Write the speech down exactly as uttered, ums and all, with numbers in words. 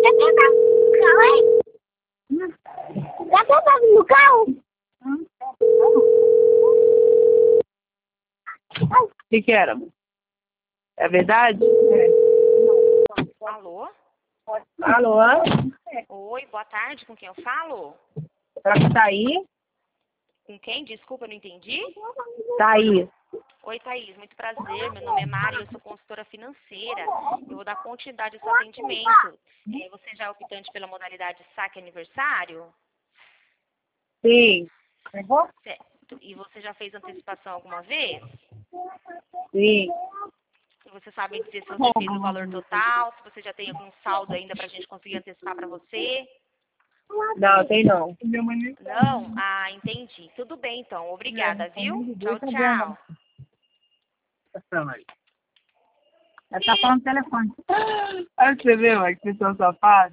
quem tá no carro, hein? Já quem tá no carro? O que que era? É verdade? Alô? Alô? Oi, boa tarde, com quem eu falo? Ela que tá aí? Com quem? Desculpa, eu não entendi. Tá aí. Oi, Thaís, muito prazer. Meu nome é Mari, eu sou consultora financeira. Eu vou dar continuidade ao seu atendimento. É, você já é optante pela modalidade saque aniversário? Sim. Certo. E você já fez antecipação alguma vez? Sim. E você sabe dizer se você fez o valor total, se você já tem algum saldo ainda para a gente conseguir antecipar para você? Não, tem não. Não? Ah, entendi. Tudo bem, então. Obrigada, viu? Tchau, tchau. Ela tá falando no telefone. Olha, você vê, mãe, que pessoa safada.